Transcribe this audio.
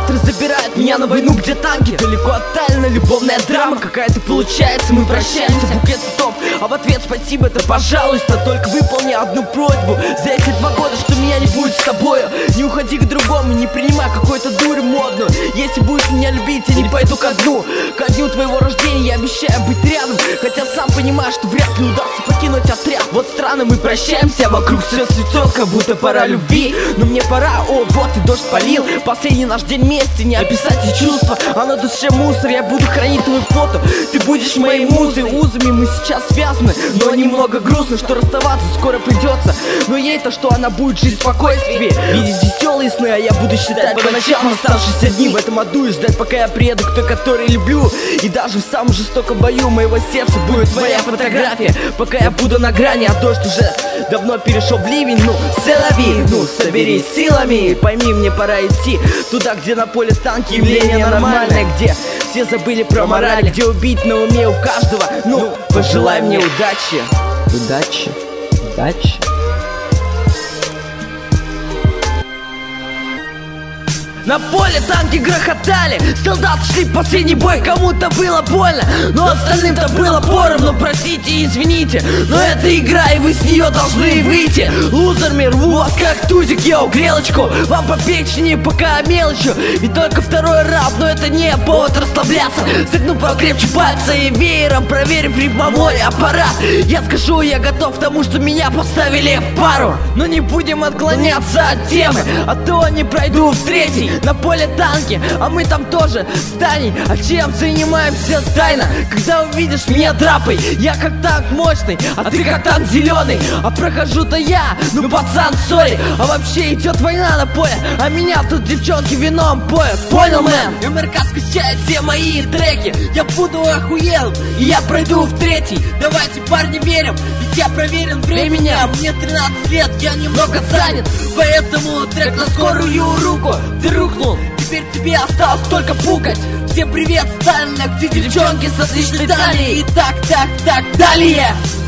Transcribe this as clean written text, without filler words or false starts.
Завтра забирают меня на войну, где танки. Далеко от Таллина любовная драма какая-то получается. Мы прощаемся, букет цветов, а в ответ спасибо, это пожалуйста. Только выполни одну просьбу за эти 2 года, что меня не будет с тобою. Не уходи к другому, не принимай какой-то дурь модную. Если будешь меня любить, я не пойду ко дну. Ко дню твоего рождения я обещаю быть рядом, хотя сам понимаю, что вряд ли удастся покинуть отряд. Вот странно, мы прощаемся, вокруг все цветет, как будто пора любви. Но мне пора, о, вот и дождь полил. Последний наш день вместе, не описать и чувства, а на душе мусор. Я буду хранить твою фото, ты будешь моей музой. Узами мы сейчас связаны, но немного грустно, что расставаться скоро придется. Но ей-то что, она будет жить в спокойствии, видеть веселые сны, а я буду считать по ночам оставшиеся дни в этом аду и ждать, пока я приеду к той, которой люблю. И даже в самом жестоком бою моего сердца будет твоя фотография. Пока я буду на грани, а дождь уже давно перешел в ливень. Ну, селави, ну, соберись силами. Пойми, мне пора идти туда, где на поле танки, явление нормальное, где все забыли про мораль, где убить на уме у каждого. Ну, пожелай мне удачи. Удачи, удачи. На поле танки грохотали, солдаты шли в последний бой. Кому-то было больно, но остальным-то было поровну. Простите и извините, но это игра, и вы с нее должны выйти. Лузерами рву вас как тузик, йоу, грелочку вам по печени, пока мелочью. И только второй раунд, но это не повод расслабляться. Согну покрепче пальцы и веером, проверив рифмовой аппарат. Я скажу, я готов к тому, что меня поставили в пару. Но не будем отклоняться от темы, а то не пройду в третий. На поле танки, а мы там тоже с Таней. А чем занимаемся тайно? Когда увидишь меня драпой, я как танк мощный, а ты как танк зеленый. А прохожу-то я, ну пацан, сори. А вообще идет война на поле, а меня тут девчонки вином поют. Понял, мэн? МРК скачает все мои треки. Я буду охуел, и я пройду в третий. Давайте, парни, верим, ведь я проверен временем. Мне 13 лет, я немного занят, поэтому трек на скорую руку. Ты рухнул, теперь тебе осталось только пукать. Всем привет, Сталин, где девчонки с отличной талией. И так, далее.